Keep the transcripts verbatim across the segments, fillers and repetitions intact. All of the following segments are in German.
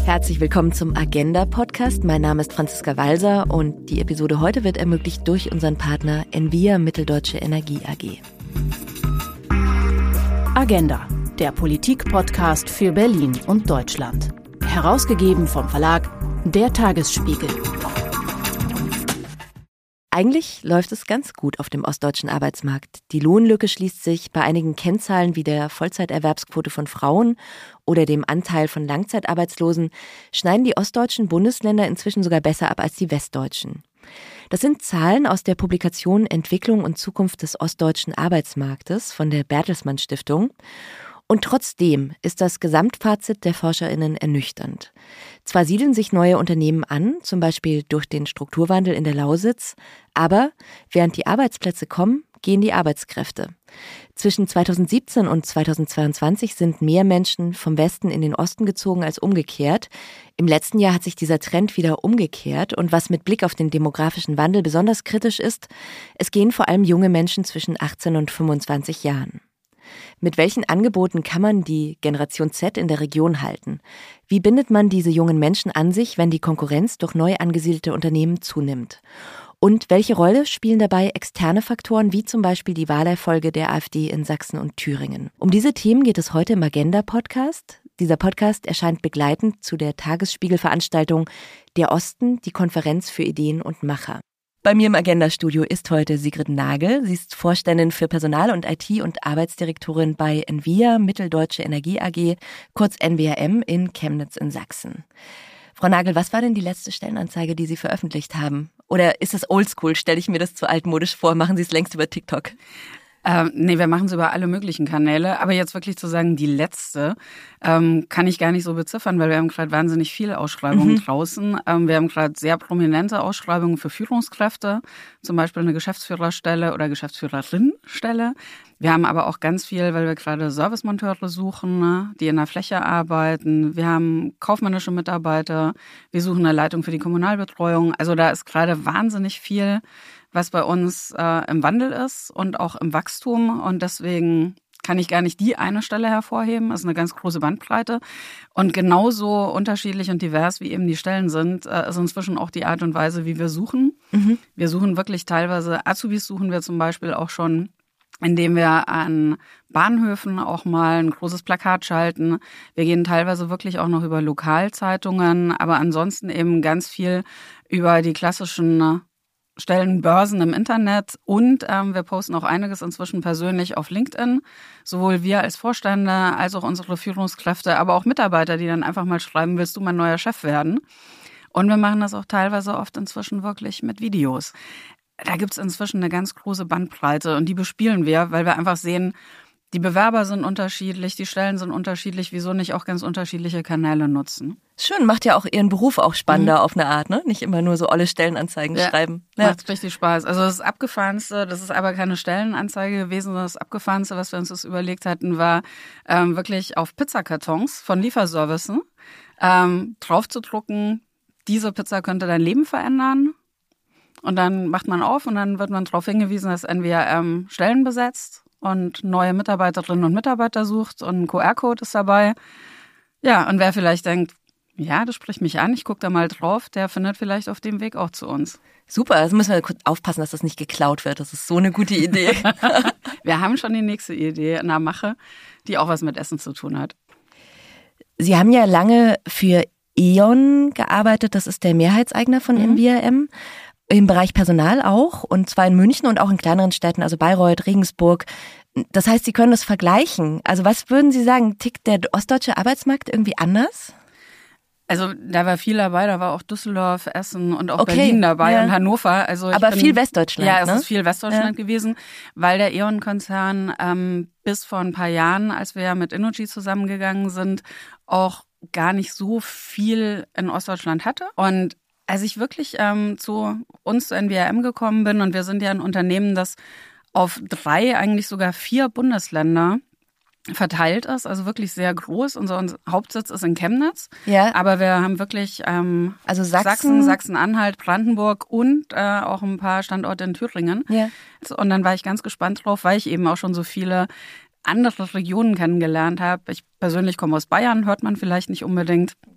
Herzlich willkommen zum Agenda-Podcast. Mein Name ist Franziska Walser und die Episode heute wird ermöglicht durch unseren Partner Envia Mitteldeutsche Energie A G. Agenda, der Politik-Podcast für Berlin und Deutschland. Herausgegeben vom Verlag Der Tagesspiegel. Eigentlich läuft es ganz gut auf dem ostdeutschen Arbeitsmarkt. Die Lohnlücke schließt sich bei einigen Kennzahlen wie der Vollzeiterwerbsquote von Frauen oder dem Anteil von Langzeitarbeitslosen, schneiden die ostdeutschen Bundesländer inzwischen sogar besser ab als die westdeutschen. Das sind Zahlen aus der Publikation Entwicklung und Zukunft des ostdeutschen Arbeitsmarktes von der Bertelsmann Stiftung. Und trotzdem ist das Gesamtfazit der ForscherInnen ernüchternd. Zwar siedeln sich neue Unternehmen an, zum Beispiel durch den Strukturwandel in der Lausitz, aber während die Arbeitsplätze kommen, gehen die Arbeitskräfte. Zwischen zweitausendsiebzehn und zweitausendzweiundzwanzig sind mehr Menschen vom Westen in den Osten gezogen als umgekehrt. Im letzten Jahr hat sich dieser Trend wieder umgekehrt und was mit Blick auf den demografischen Wandel besonders kritisch ist, es gehen vor allem junge Menschen zwischen achtzehn und fünfundzwanzig Jahren. Mit welchen Angeboten kann man die Generation Z in der Region halten? Wie bindet man diese jungen Menschen an sich, wenn die Konkurrenz durch neu angesiedelte Unternehmen zunimmt? Und welche Rolle spielen dabei externe Faktoren, wie zum Beispiel die Wahlerfolge der AfD in Sachsen und Thüringen? Um diese Themen geht es heute im Agenda-Podcast. Dieser Podcast erscheint begleitend zu der Tagesspiegel-Veranstaltung Der Osten, die Konferenz für Ideen und Macher. Bei mir im Agenda-Studio ist heute Sigrid Nagel. Sie ist Vorständin für Personal und I T und Arbeitsdirektorin bei Envia Mitteldeutsche Energie A G, kurz N W R M in Chemnitz in Sachsen. Frau Nagel, was war denn die letzte Stellenanzeige, die Sie veröffentlicht haben? Oder ist es oldschool? Stelle ich mir das zu altmodisch vor? Machen Sie es längst über TikTok? Ähm, nee, wir machen es über alle möglichen Kanäle. Aber jetzt wirklich zu sagen, die letzte, ähm, kann ich gar nicht so beziffern, weil wir haben gerade wahnsinnig viele Ausschreibungen mhm. draußen. Ähm, wir haben gerade sehr prominente Ausschreibungen für Führungskräfte, zum Beispiel eine Geschäftsführerstelle oder Geschäftsführerinnenstelle. Wir haben aber auch ganz viel, weil wir gerade Servicemonteure suchen, ne, die in der Fläche arbeiten. Wir haben kaufmännische Mitarbeiter. Wir suchen eine Leitung für die Kommunalbetreuung. Also da ist gerade wahnsinnig viel, was bei uns äh, im Wandel ist und auch im Wachstum. Und deswegen kann ich gar nicht die eine Stelle hervorheben. Das ist eine ganz große Bandbreite. Und genauso unterschiedlich und divers, wie eben die Stellen sind, äh, ist inzwischen auch die Art und Weise, wie wir suchen. Mhm. Wir suchen wirklich teilweise, Azubis suchen wir zum Beispiel auch schon, indem wir an Bahnhöfen auch mal ein großes Plakat schalten. Wir gehen teilweise wirklich auch noch über Lokalzeitungen, aber ansonsten eben ganz viel über die klassischen Stellenbörsen im Internet und ähm, wir posten auch einiges inzwischen persönlich auf LinkedIn. Sowohl wir als Vorstände als auch unsere Führungskräfte, aber auch Mitarbeiter, die dann einfach mal schreiben, willst du mein neuer Chef werden? Und wir machen das auch teilweise oft inzwischen wirklich mit Videos. Da gibt's inzwischen eine ganz große Bandbreite und die bespielen wir, weil wir einfach sehen, die Bewerber sind unterschiedlich, die Stellen sind unterschiedlich, wieso nicht auch ganz unterschiedliche Kanäle nutzen? Schön, macht ja auch Ihren Beruf auch spannender mhm. auf eine Art, ne? Nicht immer nur so olle Stellenanzeigen ja, schreiben. Ja, macht richtig Spaß. Also das Abgefahrenste, das ist aber keine Stellenanzeige gewesen, sondern das Abgefahrenste, was wir uns das überlegt hatten, war ähm, wirklich auf Pizzakartons von Lieferservicen ähm, drauf zu drucken, diese Pizza könnte dein Leben verändern. Und dann macht man auf und dann wird man darauf hingewiesen, dass N W R M Stellen besetzt und neue Mitarbeiterinnen und Mitarbeiter sucht und ein Q R-Code ist dabei. Ja, und wer vielleicht denkt, ja, das spricht mich an, ich gucke da mal drauf, der findet vielleicht auf dem Weg auch zu uns. Super, also müssen wir kurz aufpassen, dass das nicht geklaut wird. Das ist so eine gute Idee. Wir haben schon die nächste Idee in der Mache, die auch was mit Essen zu tun hat. Sie haben ja lange für E.ON gearbeitet, das ist der Mehrheitseigner von mhm. N W R M. Im Bereich Personal auch, und zwar in München und auch in kleineren Städten, also Bayreuth, Regensburg. Das heißt, Sie können das vergleichen. Also was würden Sie sagen, tickt der ostdeutsche Arbeitsmarkt irgendwie anders? Also da war viel dabei, da war auch Düsseldorf, Essen und auch okay, Berlin dabei ja. und Hannover. Also aber bin, viel Westdeutschland, ja, es ne? ist viel Westdeutschland ja. gewesen, weil der E.ON-Konzern ähm, bis vor ein paar Jahren, als wir ja mit Innogy zusammengegangen sind, auch gar nicht so viel in Ostdeutschland hatte. Und als ich wirklich ähm, zu uns zu N W R M gekommen bin, und wir sind ja ein Unternehmen, das auf drei, eigentlich sogar vier Bundesländer verteilt ist, also wirklich sehr groß. Unser Hauptsitz ist in Chemnitz, ja. aber wir haben wirklich ähm, also Sachsen, Sachsen, Sachsen-Anhalt, Brandenburg und äh, auch ein paar Standorte in Thüringen. Ja. Und dann war ich ganz gespannt drauf, weil ich eben auch schon so viele andere Regionen kennengelernt habe. Ich persönlich komme aus Bayern, hört man vielleicht nicht unbedingt.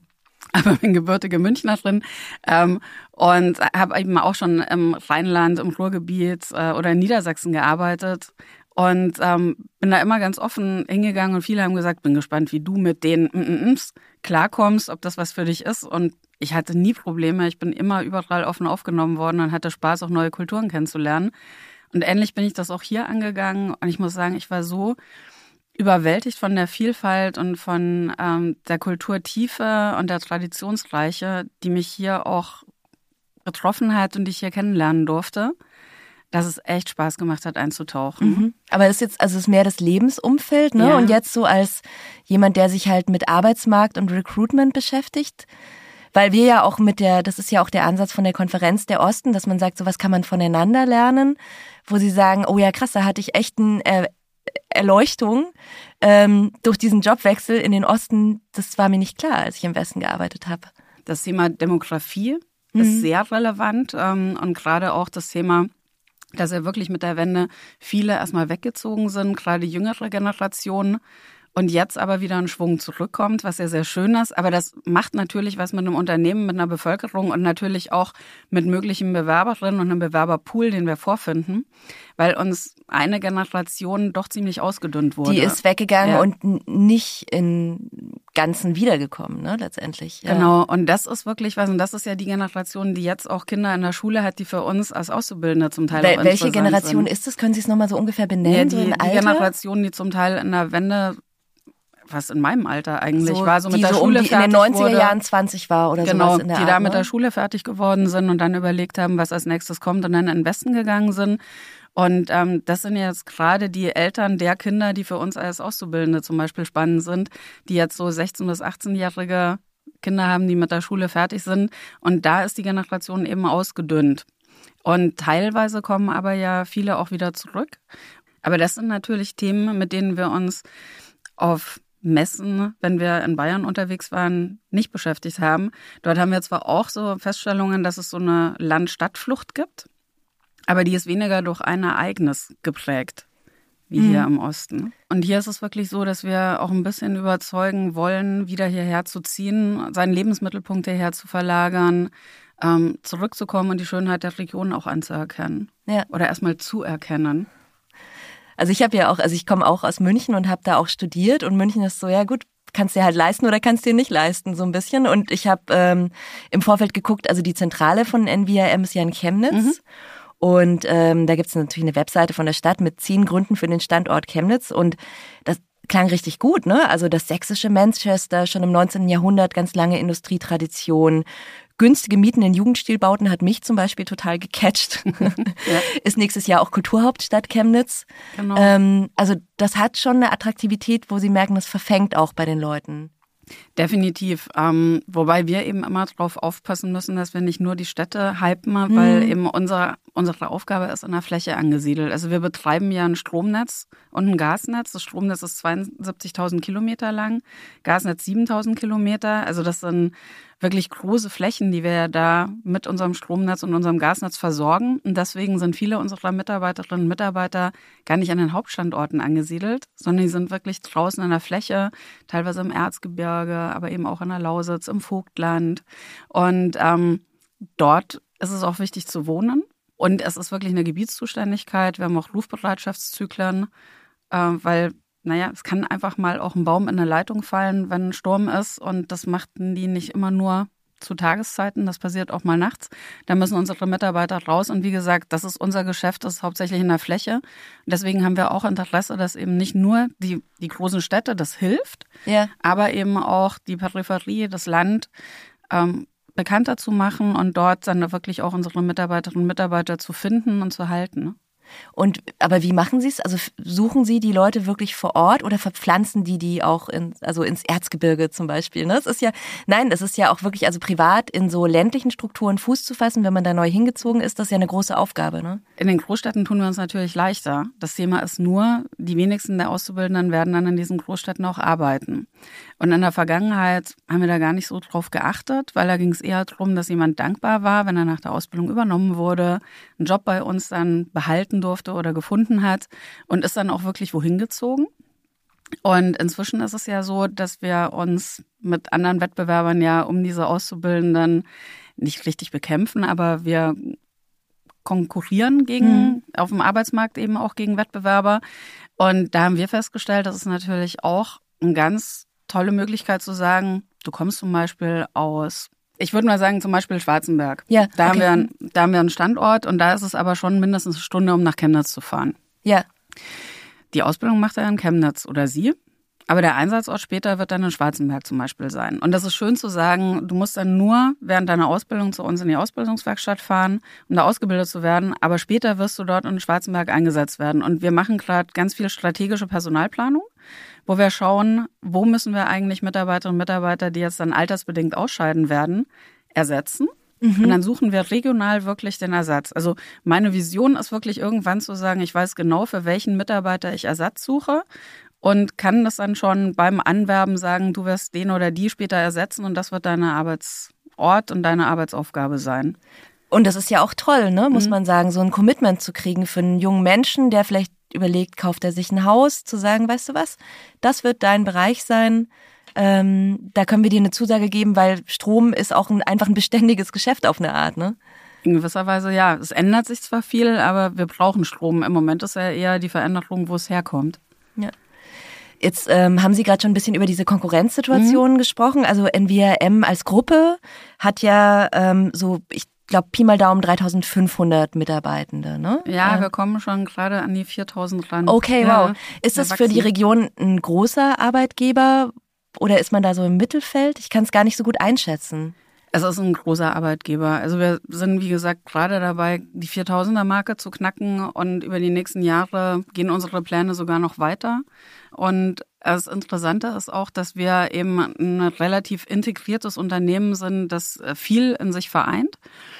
aber bin gebürtige Münchnerin ähm, und habe eben auch schon im Rheinland, im Ruhrgebiet äh, oder in Niedersachsen gearbeitet. Und ähm, bin da immer ganz offen hingegangen und viele haben gesagt, bin gespannt, wie du mit den Mm-mm-ms klarkommst, ob das was für dich ist. Und ich hatte nie Probleme. Ich bin immer überall offen aufgenommen worden und hatte Spaß, auch neue Kulturen kennenzulernen. Und ähnlich bin ich das auch hier angegangen. Und ich muss sagen, ich war so überwältigt von der Vielfalt und von ähm, der Kulturtiefe und der Traditionsreiche, die mich hier auch getroffen hat und die ich hier kennenlernen durfte, dass es echt Spaß gemacht hat, einzutauchen. Mhm. Aber das ist jetzt, also es ist mehr das Lebensumfeld, ne? Ja. Und jetzt so als jemand, der sich halt mit Arbeitsmarkt und Recruitment beschäftigt, weil wir ja auch mit der, das ist ja auch der Ansatz von der Konferenz der Osten, dass man sagt, so was kann man voneinander lernen, wo sie sagen, oh ja krass, da hatte ich echt eine äh, Erleuchtung ähm, durch diesen Jobwechsel in den Osten. Das war mir nicht klar, als ich im Westen gearbeitet habe. Das Thema Demografie Mhm. ist sehr relevant ähm, und gerade auch das Thema, dass ja wirklich mit der Wende viele erstmal weggezogen sind, gerade die jüngere Generation. Und jetzt aber wieder ein Schwung zurückkommt, was ja sehr schön ist. Aber das macht natürlich was mit einem Unternehmen, mit einer Bevölkerung und natürlich auch mit möglichen Bewerberinnen und einem Bewerberpool, den wir vorfinden, weil uns eine Generation doch ziemlich ausgedünnt wurde. Die ist weggegangen Ja. und n- nicht in Ganzen wiedergekommen, ne, letztendlich. Ja. Genau, und das ist wirklich was, und das ist ja die Generation, die jetzt auch Kinder in der Schule hat, die für uns als Auszubildende zum Teil Wel- auch welche interessant Generation sind. ist das? Können Sie es nochmal so ungefähr Ja, benennen? die, so in die Alter? Generation, die zum Teil in der Wende, was in meinem Alter eigentlich so, war, so mit die der so Schule um die in den fertig neunziger wurde. Jahren zwanzig war oder Genau, sowas in der die Art, da mit ne? der Schule fertig geworden sind und dann überlegt haben, was als nächstes kommt und dann in den Westen gegangen sind. Und ähm, das sind jetzt gerade die Eltern der Kinder, die für uns als Auszubildende zum Beispiel spannend sind, die jetzt so sechzehn- bis achtzehnjährige Kinder haben, die mit der Schule fertig sind. Und da ist die Generation eben ausgedünnt. Und teilweise kommen aber ja viele auch wieder zurück. Aber das sind natürlich Themen, mit denen wir uns auf Messen, wenn wir in Bayern unterwegs waren, nicht beschäftigt haben. Dort haben wir zwar auch so Feststellungen, dass es so eine Land-Stadt-Flucht gibt, aber die ist weniger durch ein Ereignis geprägt, wie Mhm. hier im Osten. Und hier ist es wirklich so, dass wir auch ein bisschen überzeugen wollen, wieder hierher zu ziehen, seinen Lebensmittelpunkt hierher zu verlagern, ähm, zurückzukommen und die Schönheit der Region auch anzuerkennen. Ja. Oder erstmal zu erkennen. Also ich habe ja auch, also ich komme auch aus München und habe da auch studiert und München ist so, ja gut, kannst dir halt leisten oder kannst dir nicht leisten, so ein bisschen. Und ich habe ähm, im Vorfeld geguckt, also die Zentrale von N V R M ist ja in Chemnitz. Mhm. Und ähm, da gibt es natürlich eine Webseite von der Stadt mit zehn Gründen für den Standort Chemnitz. Und das klang richtig gut, ne? Also das sächsische Manchester, schon im neunzehnten Jahrhundert, ganz lange Industrietradition. Günstige Mieten in Jugendstilbauten hat mich zum Beispiel total gecatcht. Ja. Ist nächstes Jahr auch Kulturhauptstadt Chemnitz. Genau. Ähm, also das hat schon eine Attraktivität, wo Sie merken, das verfängt auch bei den Leuten. Definitiv. Ähm, wobei wir eben immer darauf aufpassen müssen, dass wir nicht nur die Städte hypen, weil eben unser, unsere Aufgabe ist in der Fläche angesiedelt. Also wir betreiben ja ein Stromnetz und ein Gasnetz. Das Stromnetz ist zweiundsiebzigtausend Kilometer lang, Gasnetz siebentausend Kilometer. Also das sind wirklich große Flächen, die wir ja da mit unserem Stromnetz und unserem Gasnetz versorgen. Und deswegen sind viele unserer Mitarbeiterinnen und Mitarbeiter gar nicht an den Hauptstandorten angesiedelt, sondern die sind wirklich draußen in der Fläche, teilweise im Erzgebirge, aber eben auch in der Lausitz, im Vogtland. Und ähm, dort ist es auch wichtig zu wohnen. Und es ist wirklich eine Gebietszuständigkeit. Wir haben auch Rufbereitschaftszyklen, äh, weil naja, es kann einfach mal auch ein Baum in eine Leitung fallen, wenn ein Sturm ist. Und das machten die nicht immer nur zu Tageszeiten. Das passiert auch mal nachts. Da müssen unsere Mitarbeiter raus. Und wie gesagt, das ist unser Geschäft, das ist hauptsächlich in der Fläche. Und deswegen haben wir auch Interesse, dass eben nicht nur die, die großen Städte, das hilft, Ja. aber eben auch die Peripherie, das Land ähm, bekannter zu machen und dort dann wirklich auch unsere Mitarbeiterinnen und Mitarbeiter zu finden und zu halten. Und aber wie machen Sie es? Also f- suchen Sie die Leute wirklich vor Ort oder verpflanzen die die auch in, also ins Erzgebirge zum Beispiel? Ne? Es ist ja, nein, das ist ja auch wirklich, also privat in so ländlichen Strukturen Fuß zu fassen, wenn man da neu hingezogen ist, das ist ja eine große Aufgabe. Ne? In den Großstädten tun wir uns natürlich leichter. Das Thema ist nur, die wenigsten der Auszubildenden werden dann in diesen Großstädten auch arbeiten. Und in der Vergangenheit haben wir da gar nicht so drauf geachtet, weil da ging es eher darum, dass jemand dankbar war, wenn er nach der Ausbildung übernommen wurde, einen Job bei uns dann behalten durfte oder gefunden hat und ist dann auch wirklich wohin gezogen. Und inzwischen ist es ja so, dass wir uns mit anderen Wettbewerbern ja um diese Auszubildenden nicht richtig bekämpfen, aber wir konkurrieren gegen, mhm. auf dem Arbeitsmarkt eben auch gegen Wettbewerber. Und da haben wir festgestellt, das ist natürlich auch eine ganz tolle Möglichkeit zu sagen, du kommst zum Beispiel aus, ich würde mal sagen, zum Beispiel Schwarzenberg. Ja, da, okay. haben wir, da haben wir einen Standort und da ist es aber schon mindestens eine Stunde, um nach Chemnitz zu fahren. Ja. Die Ausbildung macht er in Chemnitz oder sie. Aber der Einsatzort später wird dann in Schwarzenberg zum Beispiel sein. Und das ist schön zu sagen, du musst dann nur während deiner Ausbildung zu uns in die Ausbildungswerkstatt fahren, um da ausgebildet zu werden. Aber später wirst du dort in Schwarzenberg eingesetzt werden. Und wir machen gerade ganz viel strategische Personalplanung, wo wir schauen, wo müssen wir eigentlich Mitarbeiterinnen und Mitarbeiter, die jetzt dann altersbedingt ausscheiden werden, ersetzen. Mhm. Und dann suchen wir regional wirklich den Ersatz. Also meine Vision ist wirklich irgendwann zu sagen, ich weiß genau, für welchen Mitarbeiter ich Ersatz suche und kann das dann schon beim Anwerben sagen, du wirst den oder die später ersetzen und das wird deine Arbeitsort und deine Arbeitsaufgabe sein. Und das ist ja auch toll, ne, muss Mhm. man sagen, so ein Commitment zu kriegen für einen jungen Menschen, der vielleicht überlegt, kauft er sich ein Haus, zu sagen, weißt du was, das wird dein Bereich sein. Ähm, da können wir dir eine Zusage geben, weil Strom ist auch ein, einfach ein beständiges Geschäft auf eine Art, ne? In gewisser Weise ja. Es ändert sich zwar viel, aber wir brauchen Strom. Im Moment ist ja eher die Veränderung, wo es herkommt. Ja. Jetzt ähm, haben Sie gerade schon ein bisschen über diese Konkurrenzsituationen mhm. gesprochen. Also N V R M als Gruppe hat ja ähm, so, ich glaube, Pi mal Daumen dreitausendfünfhundert Mitarbeitende, ne? Ja, äh. wir kommen schon gerade an die viertausend ran. Okay, ja, wow. Ist das für die Region ein großer Arbeitgeber oder ist man da so im Mittelfeld? Ich kann es gar nicht so gut einschätzen. Es ist ein großer Arbeitgeber. Also wir sind, wie gesagt, gerade dabei, die viertausender-Marke zu knacken und über die nächsten Jahre gehen unsere Pläne sogar noch weiter. Und das Interessante ist auch, dass wir eben ein relativ integriertes Unternehmen sind, das viel in sich vereint,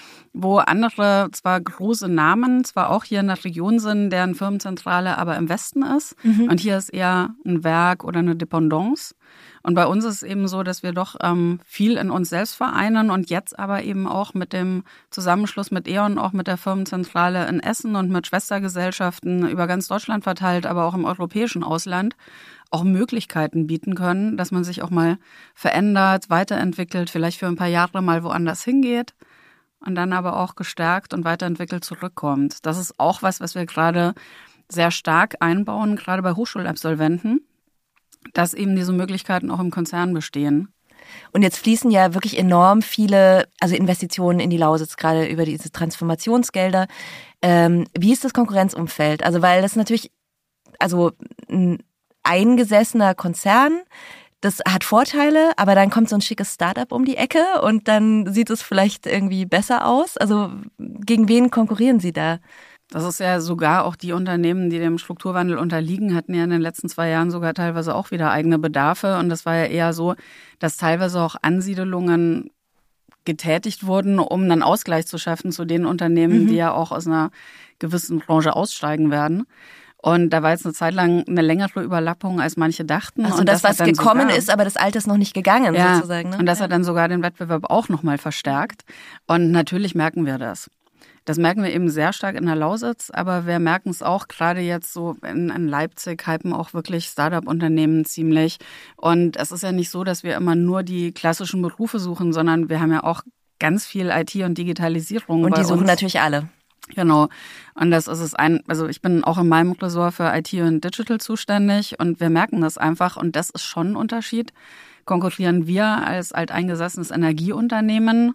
wo andere zwar große Namen, zwar auch hier in der Region sind, deren Firmenzentrale aber im Westen ist. Mhm. Und hier ist eher ein Werk oder eine Dependance. Und bei uns ist es eben so, dass wir doch ähm, viel in uns selbst vereinen und jetzt aber eben auch mit dem Zusammenschluss mit E O N, auch mit der Firmenzentrale in Essen und mit Schwestergesellschaften über ganz Deutschland verteilt, aber auch im europäischen Ausland, auch Möglichkeiten bieten können, dass man sich auch mal verändert, weiterentwickelt, vielleicht für ein paar Jahre mal woanders hingeht und dann aber auch gestärkt und weiterentwickelt zurückkommt. Das ist auch was, was wir gerade sehr stark einbauen, gerade bei Hochschulabsolventen, dass eben diese Möglichkeiten auch im Konzern bestehen. Und jetzt fließen ja wirklich enorm viele, also Investitionen in die Lausitz, gerade über diese Transformationsgelder. Ähm, wie ist das Konkurrenzumfeld? Also weil das natürlich, also ein eingesessener Konzern, das hat Vorteile, aber dann kommt so ein schickes Startup um die Ecke und dann sieht es vielleicht irgendwie besser aus. Also gegen wen konkurrieren Sie da? Das ist ja sogar auch die Unternehmen, die dem Strukturwandel unterliegen, hatten ja in den letzten zwei Jahren sogar teilweise auch wieder eigene Bedarfe. Und das war ja eher so, dass teilweise auch Ansiedelungen getätigt wurden, um einen Ausgleich zu schaffen zu den Unternehmen, mhm. die ja auch aus einer gewissen Branche aussteigen werden. Und da war jetzt eine Zeit lang eine längere Überlappung, als manche dachten. Also und das, das was gekommen sogar, ist, aber das Alte ist noch nicht gegangen, ja, sozusagen. Ne? Und das ja. hat dann sogar den Wettbewerb auch nochmal verstärkt. Und natürlich merken wir das. Das merken wir eben sehr stark in der Lausitz, aber wir merken es auch gerade jetzt so in, in Leipzig, hypen auch wirklich Start-up-Unternehmen ziemlich. Und es ist ja nicht so, dass wir immer nur die klassischen Berufe suchen, sondern wir haben ja auch ganz viel I T und Digitalisierung. Und bei die suchen uns. natürlich alle. Genau. Und das ist es ein, also ich bin auch in meinem Ressort für I T und Digital zuständig und wir merken das einfach und das ist schon ein Unterschied. Konkurrieren wir als alteingesessenes Energieunternehmen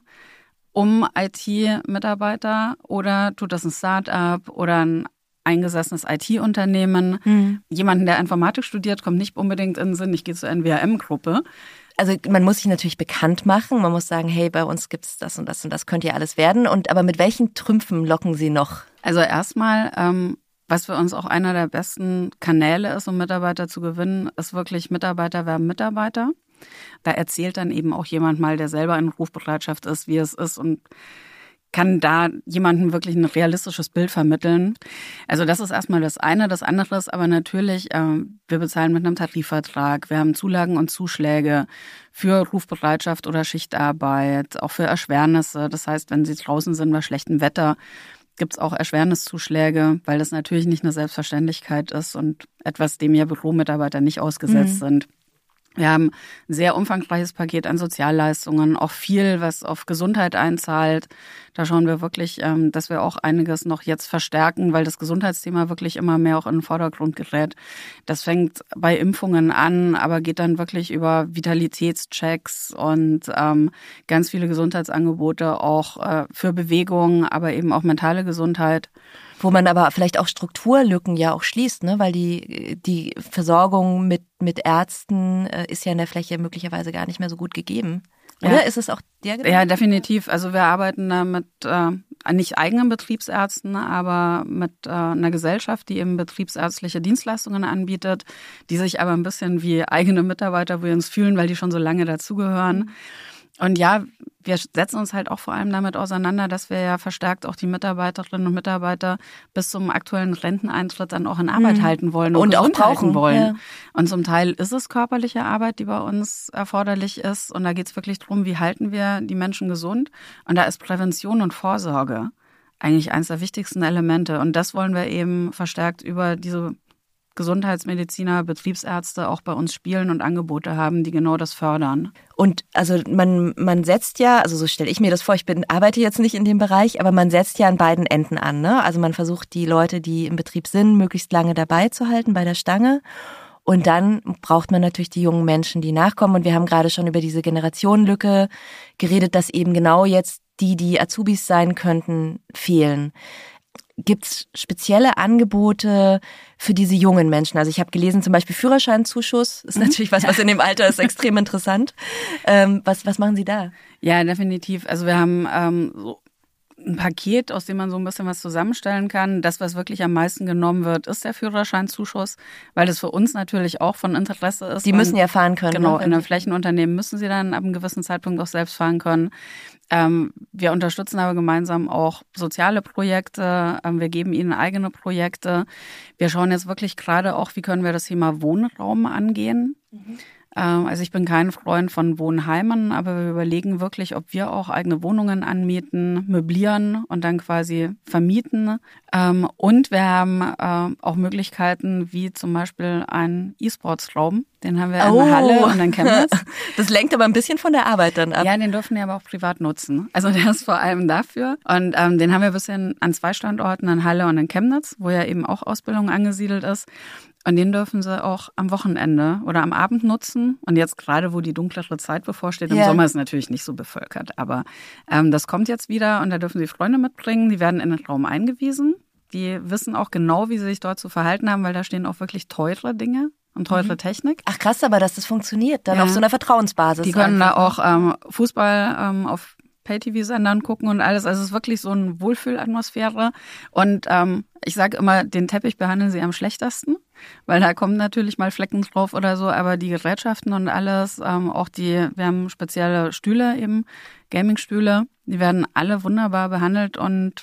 um I T-Mitarbeiter oder tut das ein Start-up oder ein eingesessenes I T-Unternehmen? Mhm. Jemanden, der Informatik studiert, kommt nicht unbedingt in den Sinn, ich gehe zur N V R M-Gruppe. Also man muss sich natürlich bekannt machen, man muss sagen, hey, bei uns gibt's das und das und das könnte ja alles werden. Und aber mit welchen Trümpfen locken Sie noch? Also erstmal, ähm, was für uns auch einer der besten Kanäle ist, um Mitarbeiter zu gewinnen, ist wirklich Mitarbeiter werben Mitarbeiter. Da erzählt dann eben auch jemand mal, der selber in Rufbereitschaft ist, wie es ist und kann da jemandem wirklich ein realistisches Bild vermitteln. Also das ist erstmal das eine. Das andere ist aber natürlich, äh, wir bezahlen mit einem Tarifvertrag. Wir haben Zulagen und Zuschläge für Rufbereitschaft oder Schichtarbeit, auch für Erschwernisse. Das heißt, wenn Sie draußen sind bei schlechtem Wetter, gibt es auch Erschwerniszuschläge, weil das natürlich nicht eine Selbstverständlichkeit ist und etwas, dem ja Büromitarbeiter nicht ausgesetzt mhm. sind. Wir haben ein sehr umfangreiches Paket an Sozialleistungen, auch viel, was auf Gesundheit einzahlt. Da schauen wir wirklich, dass wir auch einiges noch jetzt verstärken, weil das Gesundheitsthema wirklich immer mehr auch in den Vordergrund gerät. Das fängt bei Impfungen an, aber geht dann wirklich über Vitalitätschecks und ähm, ganz viele Gesundheitsangebote auch äh, für Bewegung, aber eben auch mentale Gesundheit. Wo man aber vielleicht auch Strukturlücken ja auch schließt, ne? Weil die die Versorgung mit mit Ärzten äh, ist ja in der Fläche möglicherweise gar nicht mehr so gut gegeben. Oder ja. ist es auch der Gedanke? Ja, definitiv. Also wir arbeiten da mit äh, nicht eigenen Betriebsärzten, aber mit äh, einer Gesellschaft, die eben betriebsärztliche Dienstleistungen anbietet, die sich aber ein bisschen wie eigene Mitarbeiter, wo wir uns fühlen, weil die schon so lange dazugehören. Und ja, wir setzen uns halt auch vor allem damit auseinander, dass wir ja verstärkt auch die Mitarbeiterinnen und Mitarbeiter bis zum aktuellen Renteneintritt dann auch in Arbeit mhm. halten wollen und, und auch brauchen wollen. Ja. Und zum Teil ist es körperliche Arbeit, die bei uns erforderlich ist. Und da geht es wirklich darum, wie halten wir die Menschen gesund. Und da ist Prävention und Vorsorge eigentlich eines der wichtigsten Elemente. Und das wollen wir eben verstärkt über diese Gesundheitsmediziner, Betriebsärzte auch bei uns spielen und Angebote haben, die genau das fördern. Und also man man setzt ja, also so stelle ich mir das vor, ich bin arbeite jetzt nicht in dem Bereich, aber man setzt ja an beiden Enden an, ne? Also man versucht die Leute, die im Betrieb sind, möglichst lange dabei zu halten bei der Stange. Und dann braucht man natürlich die jungen Menschen, die nachkommen. Und wir haben gerade schon über diese Generationenlücke geredet, dass eben genau jetzt die, die Azubis sein könnten, fehlen. Gibt's spezielle Angebote für diese jungen Menschen? Also ich habe gelesen, zum Beispiel Führerscheinzuschuss. Ist natürlich was, was in dem Alter ist extrem interessant. Ähm, was, was machen Sie da? Ja, definitiv. Also wir haben ähm, so ein Paket, aus dem man so ein bisschen was zusammenstellen kann. Das, was wirklich am meisten genommen wird, ist der Führerscheinzuschuss, weil das für uns natürlich auch von Interesse ist. Die müssen ja fahren können. Genau, ne? in einem Flächenunternehmen müssen sie dann ab einem gewissen Zeitpunkt auch selbst fahren können. Ähm, wir unterstützen aber gemeinsam auch soziale Projekte. Ähm, wir geben ihnen eigene Projekte. Wir schauen jetzt wirklich gerade auch, wie können wir das Thema Wohnraum angehen. Mhm. Also ich bin kein Freund von Wohnheimen, aber wir überlegen wirklich, ob wir auch eigene Wohnungen anmieten, möblieren und dann quasi vermieten. Und wir haben auch Möglichkeiten wie zum Beispiel einen E-Sports-Raum. Den haben wir in der oh. Halle und in Chemnitz. Das lenkt aber ein bisschen von der Arbeit dann ab. Ja, den dürfen wir aber auch privat nutzen. Also der ist vor allem dafür. Und ähm, den haben wir bisher an zwei Standorten, in Halle und in Chemnitz, wo ja eben auch Ausbildung angesiedelt ist. Und den dürfen sie auch am Wochenende oder am Abend nutzen. Und jetzt gerade, wo die dunklere Zeit bevorsteht, im ja. Sommer ist es natürlich nicht so bevölkert. Aber ähm, das kommt jetzt wieder und da dürfen sie Freunde mitbringen. Die werden in den Raum eingewiesen. Die wissen auch genau, wie sie sich dort zu verhalten haben, weil da stehen auch wirklich teure Dinge und teure mhm. Technik. Ach krass, aber dass das funktioniert, dann ja. auf so einer Vertrauensbasis. Die können einfach. da auch ähm, Fußball ähm, auf Pay-T V-Sendern gucken und alles. Also es ist wirklich so eine Wohlfühlatmosphäre. Und ähm, ich sage immer, den Teppich behandeln sie am schlechtesten, weil da kommen natürlich mal Flecken drauf oder so, aber die Gerätschaften und alles, ähm, auch die, wir haben spezielle Stühle eben, Gaming-Stühle, die werden alle wunderbar behandelt und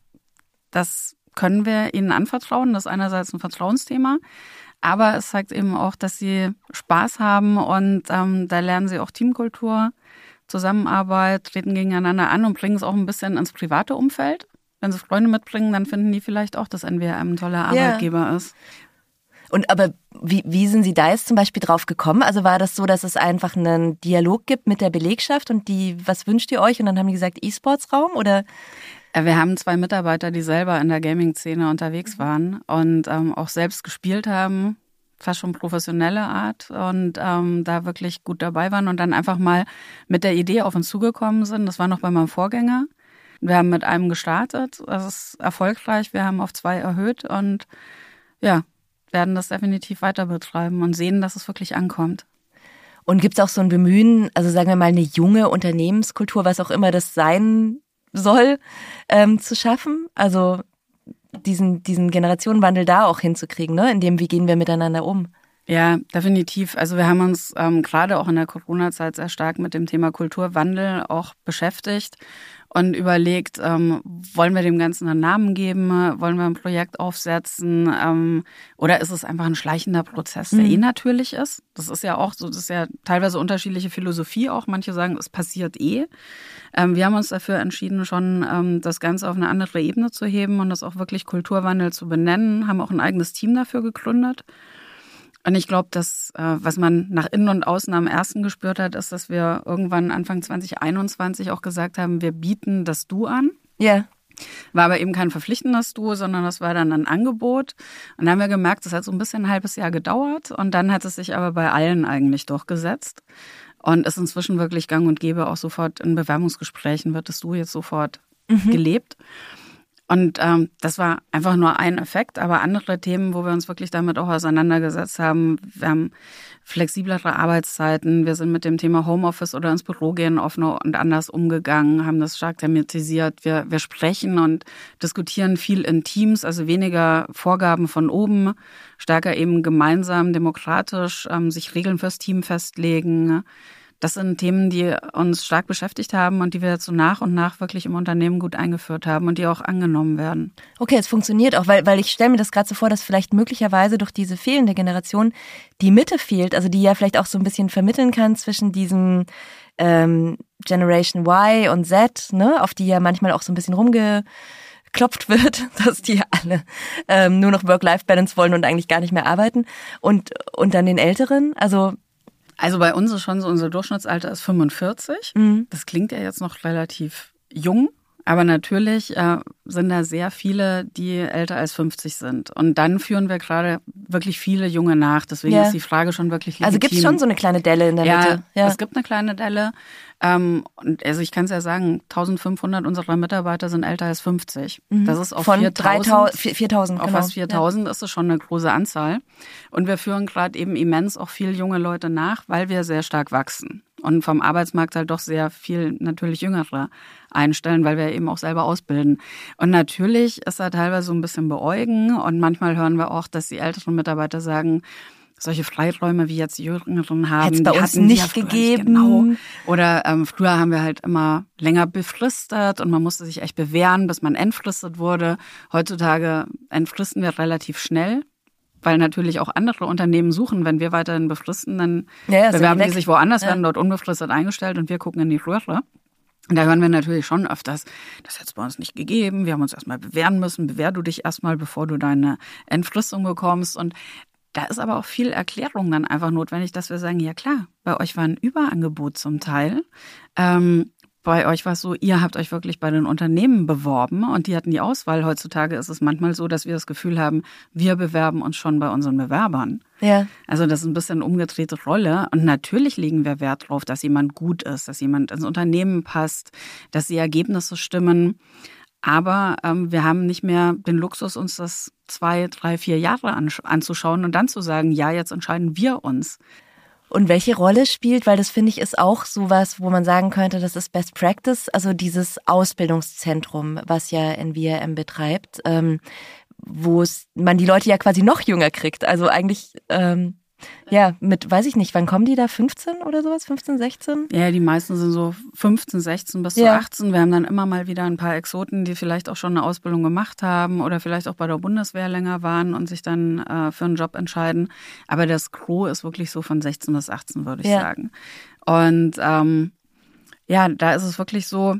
das können wir ihnen anvertrauen. Das ist einerseits ein Vertrauensthema, aber es zeigt eben auch, dass sie Spaß haben und ähm, da lernen sie auch Teamkultur, Zusammenarbeit, treten gegeneinander an und bringen es auch ein bisschen ins private Umfeld. Wenn sie Freunde mitbringen, dann finden die vielleicht auch, dass N W R ein toller Arbeitgeber ja. ist. Und aber wie, wie sind Sie da jetzt zum Beispiel drauf gekommen? Also war das so, dass es einfach einen Dialog gibt mit der Belegschaft und die, was wünscht ihr euch? Und dann haben die gesagt, E-Sports-Raum oder? Wir haben zwei Mitarbeiter, die selber in der Gaming-Szene unterwegs waren und ähm, auch selbst gespielt haben, fast schon professionelle Art und ähm, da wirklich gut dabei waren und dann einfach mal mit der Idee auf uns zugekommen sind. Das war noch bei meinem Vorgänger. Wir haben mit einem gestartet, das ist erfolgreich, wir haben auf zwei erhöht und ja, werden das definitiv weiter betreiben und sehen, dass es wirklich ankommt. Und gibt es auch so ein Bemühen, also sagen wir mal eine junge Unternehmenskultur, was auch immer das sein soll, ähm, zu schaffen? Also diesen diesen Generationenwandel da auch hinzukriegen, ne? In dem, wie gehen wir miteinander um? Ja, definitiv. Also wir haben uns ähm, gerade auch in der Corona-Zeit sehr stark mit dem Thema Kulturwandel auch beschäftigt und überlegt, ähm, wollen wir dem Ganzen einen Namen geben, wollen wir ein Projekt aufsetzen ähm, oder ist es einfach ein schleichender Prozess, der mhm. eh natürlich ist? Das ist ja auch so, das ist ja teilweise unterschiedliche Philosophie auch. Manche sagen, es passiert eh. Ähm, wir haben uns dafür entschieden, schon ähm, das Ganze auf eine andere Ebene zu heben und das auch wirklich Kulturwandel zu benennen, haben auch ein eigenes Team dafür gegründet. Und ich glaube, dass was man nach innen und außen am ersten gespürt hat, ist, dass wir irgendwann Anfang zwanzig einundzwanzig auch gesagt haben, wir bieten das Du an. Ja. Yeah. War aber eben kein verpflichtendes Du, sondern das war dann ein Angebot. Und dann haben wir gemerkt, das hat so ein bisschen ein halbes Jahr gedauert. Und dann hat es sich aber bei allen eigentlich durchgesetzt. Und ist inzwischen wirklich gang und gäbe, auch sofort in Bewerbungsgesprächen wird das Du jetzt sofort mhm. gelebt. Und ähm, das war einfach nur ein Effekt, aber andere Themen, wo wir uns wirklich damit auch auseinandergesetzt haben, wir haben flexiblere Arbeitszeiten, wir sind mit dem Thema Homeoffice oder ins Büro gehen offen und anders umgegangen, haben das stark thematisiert. Wir, wir sprechen und diskutieren viel in Teams, also weniger Vorgaben von oben, stärker eben gemeinsam, demokratisch, ähm, sich Regeln fürs Team festlegen. Das sind Themen, die uns stark beschäftigt haben und die wir jetzt so nach und nach wirklich im Unternehmen gut eingeführt haben und die auch angenommen werden. Okay, es funktioniert auch, weil, weil ich stelle mir das gerade so vor, dass vielleicht möglicherweise durch diese fehlende Generation die Mitte fehlt, also die ja vielleicht auch so ein bisschen vermitteln kann zwischen diesem ähm, Generation Y und Z, ne, auf die ja manchmal auch so ein bisschen rumgeklopft wird, dass die alle ähm, nur noch Work-Life-Balance wollen und eigentlich gar nicht mehr arbeiten und, und dann den Älteren, also Also bei uns ist schon so, unser Durchschnittsalter ist fünfundvierzig. Mhm. Das klingt ja jetzt noch relativ jung. Aber natürlich äh, sind da sehr viele, die älter als fünfzig sind. Und dann führen wir gerade wirklich viele Junge nach. Deswegen ja. ist die Frage schon wirklich legitim. Also gibt es schon so eine kleine Delle in der ja, Mitte? Ja, es gibt eine kleine Delle. Ähm, und also ich kann es ja sagen, eintausendfünfhundert unserer Mitarbeiter sind älter als fünfzig. Mhm. Das ist auf Von viertausend, viertausend, auf genau. fast viertausend ja. ist es schon eine große Anzahl. Und wir führen gerade eben immens auch viele junge Leute nach, weil wir sehr stark wachsen. Und vom Arbeitsmarkt halt doch sehr viel natürlich Jüngere einstellen, weil wir eben auch selber ausbilden. Und natürlich ist da teilweise so ein bisschen beäugen. Und manchmal hören wir auch, dass die älteren Mitarbeiter sagen, solche Freiräume wie jetzt die Jüngeren haben, Hätt's bei die uns hatten nicht ja gegeben. Nicht, genau. Oder ähm, früher haben wir halt immer länger befristet und man musste sich echt bewähren, bis man entfristet wurde. Heutzutage entfristen wir relativ schnell. Weil natürlich auch andere Unternehmen suchen, wenn wir weiterhin befristen, dann ja, bewerben die sich woanders, ja. werden dort unbefristet eingestellt und wir gucken in die Röhre. Und da hören wir natürlich schon öfters, das hat es bei uns nicht gegeben, wir haben uns erstmal bewähren müssen, bewähr du dich erstmal, bevor du deine Entfristung bekommst. Und da ist aber auch viel Erklärung dann einfach notwendig, dass wir sagen, ja klar, bei euch war ein Überangebot zum Teil. Ähm, Bei euch war es so, ihr habt euch wirklich bei den Unternehmen beworben und die hatten die Auswahl. Heutzutage ist es manchmal so, dass wir das Gefühl haben, wir bewerben uns schon bei unseren Bewerbern. Ja. Also das ist ein bisschen eine umgedrehte Rolle. Und natürlich legen wir Wert darauf, dass jemand gut ist, dass jemand ins Unternehmen passt, dass die Ergebnisse stimmen. Aber ähm, wir haben nicht mehr den Luxus, uns das zwei, drei, vier Jahre anzuschauen und dann zu sagen, ja, jetzt entscheiden wir uns. Und welche Rolle spielt, weil das finde ich ist auch sowas, wo man sagen könnte, das ist Best Practice, also dieses Ausbildungszentrum, was ja N V R M betreibt, ähm, wo es man die Leute ja quasi noch jünger kriegt. Also eigentlich, ähm, ja, mit, weiß ich nicht, wann kommen die da? fünfzehn oder sowas? fünfzehn, sechzehn? Ja, die meisten sind so fünfzehn, sechzehn bis ja. zu achtzehn. Wir haben dann immer mal wieder ein paar Exoten, die vielleicht auch schon eine Ausbildung gemacht haben oder vielleicht auch bei der Bundeswehr länger waren und sich dann äh, für einen Job entscheiden. Aber das Gros ist wirklich so von sechzehn bis achtzehn, würde ich ja. sagen. Und ähm, ja, da ist es wirklich so,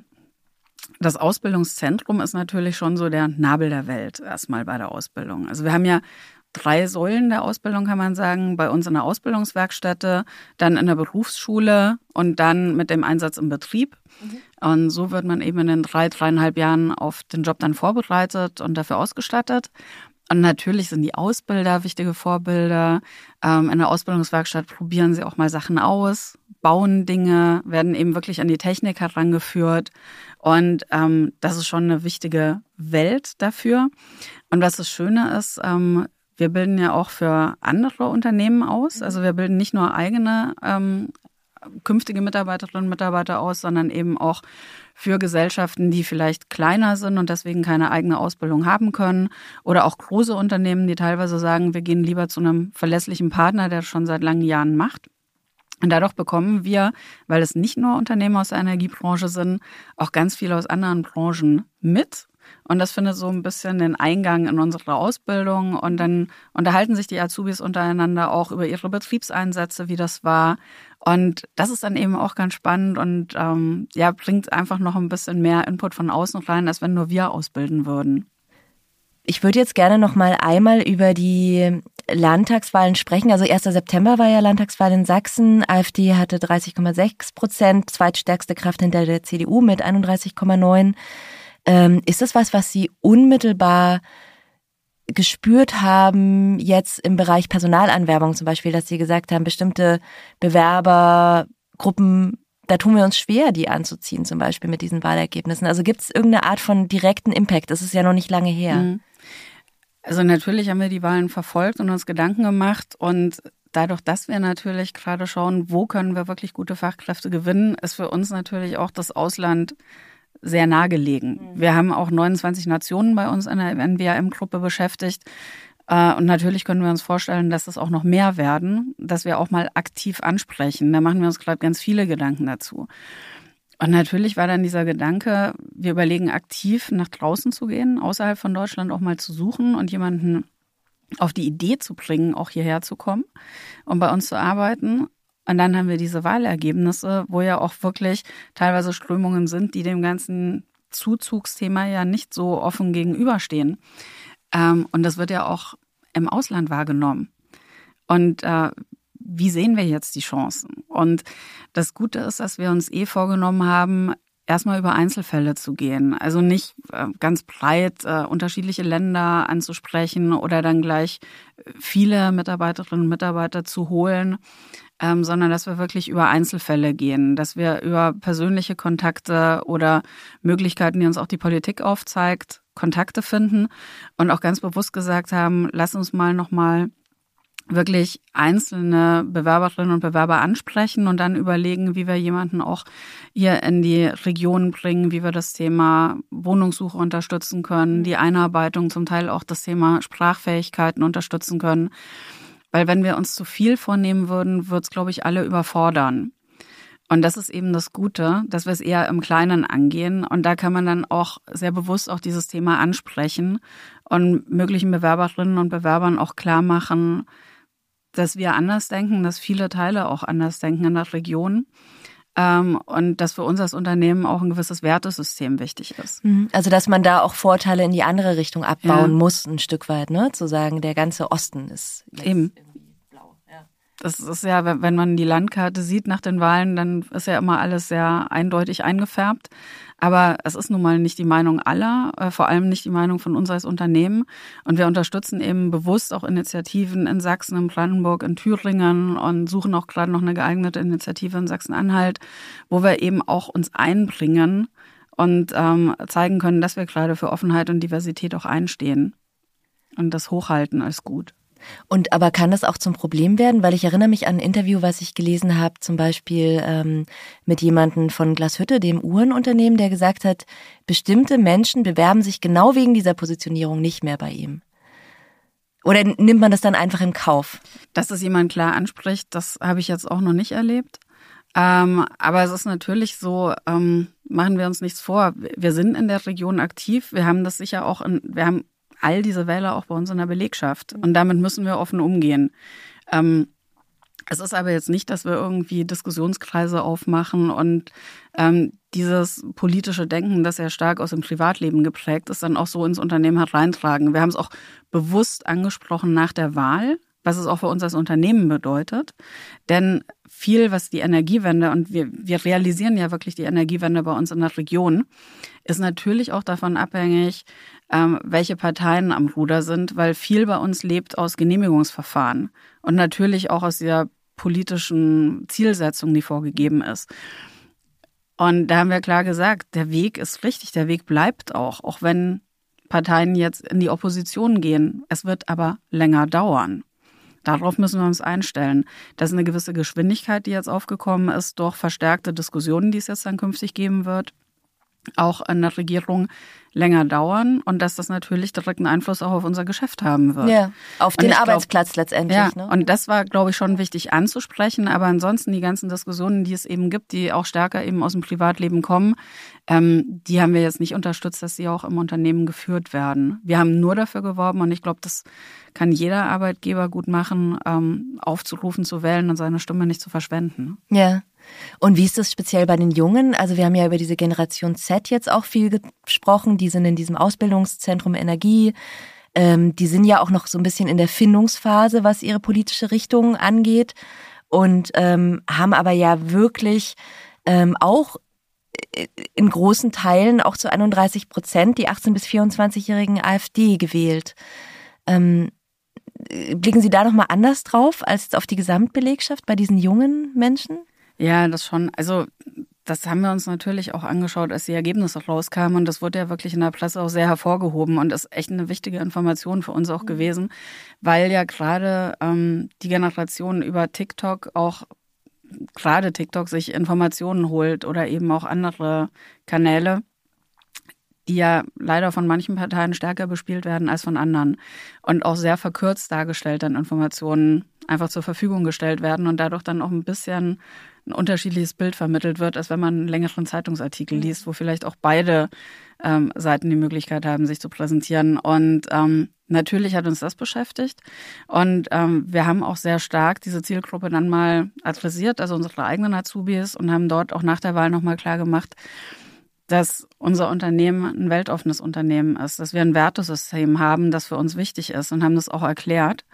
das Ausbildungszentrum ist natürlich schon so der Nabel der Welt erstmal bei der Ausbildung. Also wir haben ja drei Säulen der Ausbildung, kann man sagen, bei uns in der Ausbildungswerkstätte, dann in der Berufsschule und dann mit dem Einsatz im Betrieb. Mhm. Und so wird man eben in den drei, dreieinhalb Jahren auf den Job dann vorbereitet und dafür ausgestattet. Und natürlich sind die Ausbilder wichtige Vorbilder. Ähm, in der Ausbildungswerkstatt probieren sie auch mal Sachen aus, bauen Dinge, werden eben wirklich an die Technik herangeführt. Und ähm, das ist schon eine wichtige Welt dafür. Und was das Schöne ist, ähm, wir bilden ja auch für andere Unternehmen aus. Also wir bilden nicht nur eigene ähm, künftige Mitarbeiterinnen und Mitarbeiter aus, sondern eben auch für Gesellschaften, die vielleicht kleiner sind und deswegen keine eigene Ausbildung haben können. Oder auch große Unternehmen, die teilweise sagen, wir gehen lieber zu einem verlässlichen Partner, der das schon seit langen Jahren macht. Und dadurch bekommen wir, weil es nicht nur Unternehmen aus der Energiebranche sind, auch ganz viele aus anderen Branchen mit. Und das findet so ein bisschen den Eingang in unsere Ausbildung. Und dann unterhalten sich die Azubis untereinander auch über ihre Betriebseinsätze, wie das war. Und das ist dann eben auch ganz spannend und ähm, ja, bringt einfach noch ein bisschen mehr Input von außen rein, als wenn nur wir ausbilden würden. Ich würde jetzt gerne noch mal einmal über die Landtagswahlen sprechen. Also erster September war ja Landtagswahl in Sachsen. AfD hatte dreißig Komma sechs Prozent, zweitstärkste Kraft hinter der C D U mit einunddreißig Komma neun. Ähm, ist das was, was Sie unmittelbar gespürt haben, jetzt im Bereich Personalanwerbung zum Beispiel, dass Sie gesagt haben, bestimmte Bewerbergruppen, da tun wir uns schwer, die anzuziehen, zum Beispiel mit diesen Wahlergebnissen? Also gibt es irgendeine Art von direkten Impact? Das ist ja noch nicht lange her. Also natürlich haben wir die Wahlen verfolgt und uns Gedanken gemacht und dadurch, dass wir natürlich gerade schauen, wo können wir wirklich gute Fachkräfte gewinnen, ist für uns natürlich auch das Ausland sehr nahegelegen. Wir haben auch neunundzwanzig Nationen bei uns in der N W A M-Gruppe beschäftigt. Und natürlich können wir uns vorstellen, dass es auch noch mehr werden, dass wir auch mal aktiv ansprechen. Da machen wir uns gerade ganz viele Gedanken dazu. Und natürlich war dann dieser Gedanke, wir überlegen aktiv nach draußen zu gehen, außerhalb von Deutschland auch mal zu suchen und jemanden auf die Idee zu bringen, auch hierher zu kommen, um bei uns zu arbeiten. Und dann haben wir diese Wahlergebnisse, wo ja auch wirklich teilweise Strömungen sind, die dem ganzen Zuzugsthema ja nicht so offen gegenüberstehen. Ähm, und das wird ja auch im Ausland wahrgenommen. Und äh, wie sehen wir jetzt die Chancen? Und das Gute ist, dass wir uns eh vorgenommen haben, erstmal über Einzelfälle zu gehen. Also nicht äh, ganz breit äh, unterschiedliche Länder anzusprechen oder dann gleich viele Mitarbeiterinnen und Mitarbeiter zu holen, ähm, sondern dass wir wirklich über Einzelfälle gehen, dass wir über persönliche Kontakte oder Möglichkeiten, die uns auch die Politik aufzeigt, Kontakte finden und auch ganz bewusst gesagt haben, lass uns mal nochmal wirklich einzelne Bewerberinnen und Bewerber ansprechen und dann überlegen, wie wir jemanden auch hier in die Region bringen, wie wir das Thema Wohnungssuche unterstützen können, die Einarbeitung, zum Teil auch das Thema Sprachfähigkeiten unterstützen können. Weil wenn wir uns zu viel vornehmen würden, wird es, glaube ich, alle überfordern. Und das ist eben das Gute, dass wir es eher im Kleinen angehen. Und da kann man dann auch sehr bewusst auch dieses Thema ansprechen und möglichen Bewerberinnen und Bewerbern auch klar machen, dass wir anders denken, dass viele Teile auch anders denken in der Region. Ähm, und dass für uns als Unternehmen auch ein gewisses Wertesystem wichtig ist. Also dass man da auch Vorteile in die andere Richtung abbauen ja. muss, ein Stück weit, ne? Zu sagen, der ganze Osten ist jetzt eben irgendwie blau. Ja. Das ist ja, wenn man die Landkarte sieht nach den Wahlen, dann ist ja immer alles sehr eindeutig eingefärbt. Aber es ist nun mal nicht die Meinung aller, vor allem nicht die Meinung von uns als Unternehmen. Und wir unterstützen eben bewusst auch Initiativen in Sachsen, in Brandenburg, in Thüringen und suchen auch gerade noch eine geeignete Initiative in Sachsen-Anhalt, wo wir eben auch uns einbringen und ähm, zeigen können, dass wir gerade für Offenheit und Diversität auch einstehen und das hochhalten als gut. Und aber kann das auch zum Problem werden? Weil ich erinnere mich an ein Interview, was ich gelesen habe, zum Beispiel ähm, mit jemandem von Glashütte, dem Uhrenunternehmen, der gesagt hat, bestimmte Menschen bewerben sich genau wegen dieser Positionierung nicht mehr bei ihm. Oder nimmt man das dann einfach in Kauf? Dass es jemand klar anspricht, das habe ich jetzt auch noch nicht erlebt. Ähm, aber es ist natürlich so, ähm, machen wir uns nichts vor. Wir sind in der Region aktiv. Wir haben das sicher auch in, wir haben all diese Wähler auch bei uns in der Belegschaft. Und damit müssen wir offen umgehen. Ähm, es ist aber jetzt nicht, dass wir irgendwie Diskussionskreise aufmachen und ähm, dieses politische Denken, das ja stark aus dem Privatleben geprägt ist, dann auch so ins Unternehmen hereintragen. Wir haben es auch bewusst angesprochen nach der Wahl, was es auch für uns als Unternehmen bedeutet. Denn viel, was die Energiewende, und wir, wir realisieren ja wirklich die Energiewende bei uns in der Region, ist natürlich auch davon abhängig, ähm, welche Parteien am Ruder sind, weil viel bei uns lebt aus Genehmigungsverfahren und natürlich auch aus der politischen Zielsetzung, die vorgegeben ist. Und da haben wir klar gesagt, der Weg ist richtig, der Weg bleibt auch, auch wenn Parteien jetzt in die Opposition gehen. Es wird aber länger dauern. Darauf müssen wir uns einstellen. Das ist eine gewisse Geschwindigkeit, die jetzt aufgekommen ist durch verstärkte Diskussionen, die es jetzt dann künftig geben wird, auch in der Regierung länger dauern und dass das natürlich direkten Einfluss auch auf unser Geschäft haben wird. Ja, auf den Arbeitsplatz glaub, letztendlich. Ja, ne? Und das war, glaube ich, schon wichtig anzusprechen. Aber ansonsten die ganzen Diskussionen, die es eben gibt, die auch stärker eben aus dem Privatleben kommen, ähm, die haben wir jetzt nicht unterstützt, dass sie auch im Unternehmen geführt werden. Wir haben nur dafür geworben und ich glaube, das kann jeder Arbeitgeber gut machen, ähm, aufzurufen, zu wählen und seine Stimme nicht zu verschwenden. Ja. Und wie ist das speziell bei den Jungen? Also wir haben ja über diese Generation Z jetzt auch viel gesprochen. Die sind in diesem Ausbildungszentrum Energie. Ähm, die sind ja auch noch so ein bisschen in der Findungsphase, was ihre politische Richtung angeht. Und ähm, haben aber ja wirklich ähm, auch in großen Teilen auch zu einunddreißig Prozent die achtzehn- bis vierundzwanzigjährigen AfD gewählt. Ähm, blicken Sie da nochmal anders drauf als auf die Gesamtbelegschaft bei diesen jungen Menschen? Ja, das schon. Also das haben wir uns natürlich auch angeschaut, als die Ergebnisse rauskamen. Und das wurde ja wirklich in der Presse auch sehr hervorgehoben und ist echt eine wichtige Information für uns auch gewesen, weil ja gerade ähm, die Generation über TikTok auch gerade TikTok sich Informationen holt oder eben auch andere Kanäle, die ja leider von manchen Parteien stärker bespielt werden als von anderen und auch sehr verkürzt dargestellt dann Informationen einfach zur Verfügung gestellt werden und dadurch dann auch ein bisschen ein unterschiedliches Bild vermittelt wird, als wenn man einen längeren Zeitungsartikel liest, wo vielleicht auch beide ähm, Seiten die Möglichkeit haben, sich zu präsentieren. Und ähm, natürlich hat uns das beschäftigt. Und ähm, wir haben auch sehr stark diese Zielgruppe dann mal adressiert, also unsere eigenen Azubis, und haben dort auch nach der Wahl nochmal klar gemacht, dass unser Unternehmen ein weltoffenes Unternehmen ist, dass wir ein Wertesystem haben, das für uns wichtig ist, und haben das auch erklärt.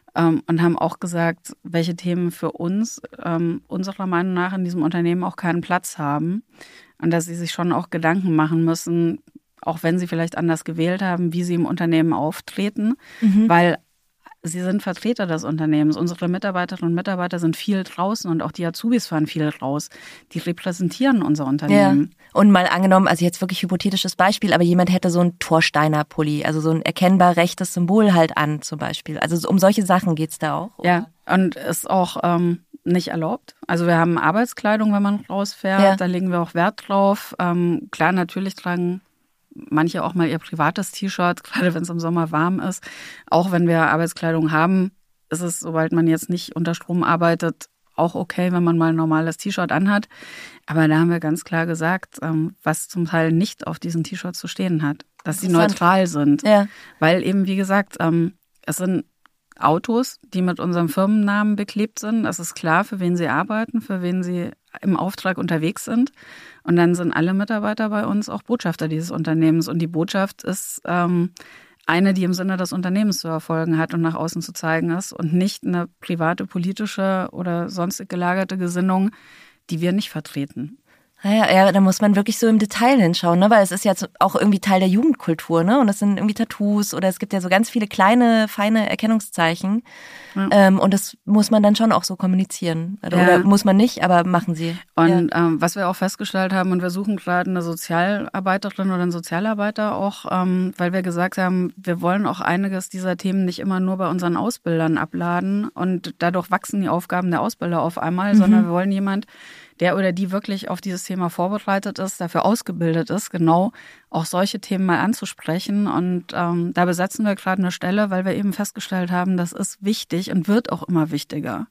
Und haben auch gesagt, welche Themen für uns ähm, unserer Meinung nach in diesem Unternehmen auch keinen Platz haben. Und dass sie sich schon auch Gedanken machen müssen, auch wenn sie vielleicht anders gewählt haben, wie sie im Unternehmen auftreten. Mhm. Weil sie sind Vertreter des Unternehmens. Unsere Mitarbeiterinnen und Mitarbeiter sind viel draußen und auch die Azubis fahren viel raus. Die repräsentieren unser Unternehmen. Ja. Und mal angenommen, also jetzt wirklich hypothetisches Beispiel, aber jemand hätte so ein Torsteiner Pulli, also so ein erkennbar rechtes Symbol halt an zum Beispiel. Also um solche Sachen geht's da auch? Oder? Ja, und ist auch ähm, nicht erlaubt. Also wir haben Arbeitskleidung, wenn man rausfährt, ja. Da legen wir auch Wert drauf. Ähm, klar, natürlich tragen manche auch mal ihr privates T-Shirt, gerade wenn es im Sommer warm ist. Auch wenn wir Arbeitskleidung haben, ist es, sobald man jetzt nicht unter Strom arbeitet, auch okay, wenn man mal ein normales T-Shirt anhat. Aber da haben wir ganz klar gesagt, was zum Teil nicht auf diesen T-Shirts zu stehen hat, dass sie neutral sind. Ja. Weil eben, wie gesagt, es sind Autos, die mit unserem Firmennamen beklebt sind. Es ist klar, für wen sie arbeiten, für wen sie im Auftrag unterwegs sind. Und dann sind alle Mitarbeiter bei uns auch Botschafter dieses Unternehmens. Und die Botschaft ist ähm, eine, die im Sinne des Unternehmens zu erfolgen hat und nach außen zu zeigen ist und nicht eine private, politische oder sonstig gelagerte Gesinnung, die wir nicht vertreten. Ja, ja, da muss man wirklich so im Detail hinschauen, ne? Weil es ist ja auch irgendwie Teil der Jugendkultur, ne? Und das sind irgendwie Tattoos oder es gibt ja so ganz viele kleine, feine Erkennungszeichen. Ja. Ähm, und das muss man dann schon auch so kommunizieren. Oder, ja. oder muss man nicht, aber machen sie. Und ja. ähm, was wir auch festgestellt haben, und wir suchen gerade eine Sozialarbeiterin oder einen Sozialarbeiter auch, ähm, weil wir gesagt haben, wir wollen auch einiges dieser Themen nicht immer nur bei unseren Ausbildern abladen und dadurch wachsen die Aufgaben der Ausbilder auf einmal, mhm. sondern wir wollen jemand, der oder die wirklich auf dieses Thema vorbereitet ist, dafür ausgebildet ist, genau auch solche Themen mal anzusprechen. Und ähm, da besetzen wir gerade eine Stelle, weil wir eben festgestellt haben, das ist wichtig und wird auch immer wichtiger.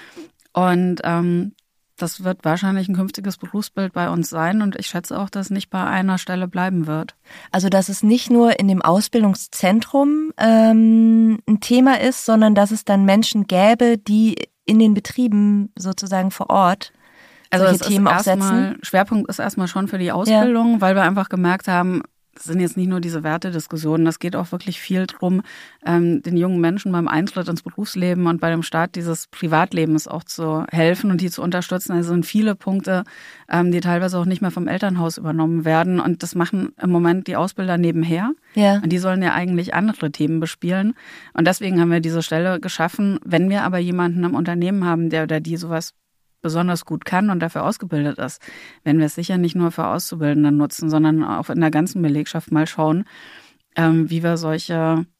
Und ähm, das wird wahrscheinlich ein künftiges Berufsbild bei uns sein. Und ich schätze auch, dass es nicht bei einer Stelle bleiben wird. Also dass es nicht nur in dem Ausbildungszentrum ähm, ein Thema ist, sondern dass es dann Menschen gäbe, die in den Betrieben sozusagen vor Ort Also es Themen ist erstmal, Schwerpunkt ist erstmal schon für die Ausbildung, ja. weil wir einfach gemerkt haben, es sind jetzt nicht nur diese Wertediskussionen, es geht auch wirklich viel drum, ähm, den jungen Menschen beim Eintritt ins Berufsleben und bei dem Start dieses Privatlebens auch zu helfen und die zu unterstützen. Also sind viele Punkte, ähm, die teilweise auch nicht mehr vom Elternhaus übernommen werden, und das machen im Moment die Ausbilder nebenher. Ja. Und die sollen ja eigentlich andere Themen bespielen, und deswegen haben wir diese Stelle geschaffen. Wenn wir aber jemanden im Unternehmen haben, der oder die sowas besonders gut kann und dafür ausgebildet ist, werden wir es sicher nicht nur für Auszubildende nutzen, sondern auch in der ganzen Belegschaft mal schauen, ähm, wie wir solche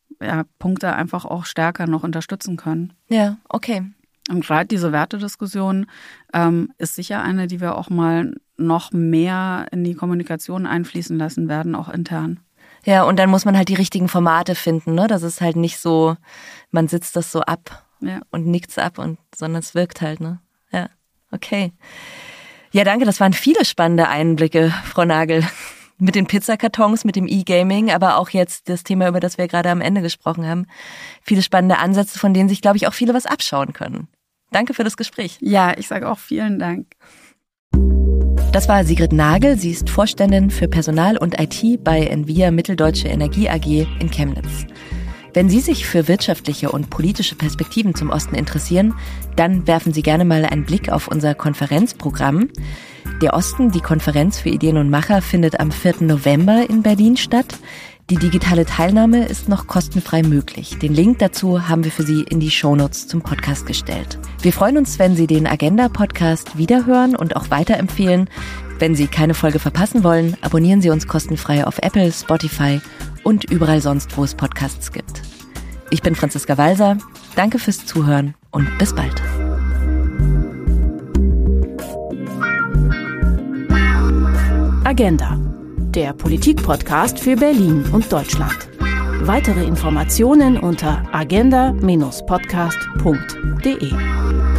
ja, Punkte einfach auch stärker noch unterstützen können. Ja, okay. Und gerade diese Wertediskussion ähm, ist sicher eine, die wir auch mal noch mehr in die Kommunikation einfließen lassen werden, auch intern. Ja, und dann muss man halt die richtigen Formate finden, ne? Das ist halt nicht so, man sitzt das so ab ja. und nickt's ab, und sondern es wirkt halt, ne? Ja, okay. Ja, danke, das waren viele spannende Einblicke, Frau Nagel. Mit den Pizzakartons, mit dem E-Gaming, aber auch jetzt das Thema, über das wir gerade am Ende gesprochen haben. Viele spannende Ansätze, von denen sich, glaube ich, auch viele was abschauen können. Danke für das Gespräch. Ja, ich sage auch vielen Dank. Das war Sigrid Nagel. Sie ist Vorständin für Personal und I T bei Envia Mitteldeutsche Energie A G in Chemnitz. Wenn Sie sich für wirtschaftliche und politische Perspektiven zum Osten interessieren, dann werfen Sie gerne mal einen Blick auf unser Konferenzprogramm. Der Osten, die Konferenz für Ideen und Macher, findet am vierten November in Berlin statt. Die digitale Teilnahme ist noch kostenfrei möglich. Den Link dazu haben wir für Sie in die Shownotes zum Podcast gestellt. Wir freuen uns, wenn Sie den Agenda-Podcast wiederhören und auch weiterempfehlen. Wenn Sie keine Folge verpassen wollen, abonnieren Sie uns kostenfrei auf Apple, Spotify und überall sonst, wo es Podcasts gibt. Ich bin Franziska Walser. Danke fürs Zuhören und bis bald. Agenda, der Politik-Podcast für Berlin und Deutschland. Weitere Informationen unter agenda Bindestrich podcast punkt de.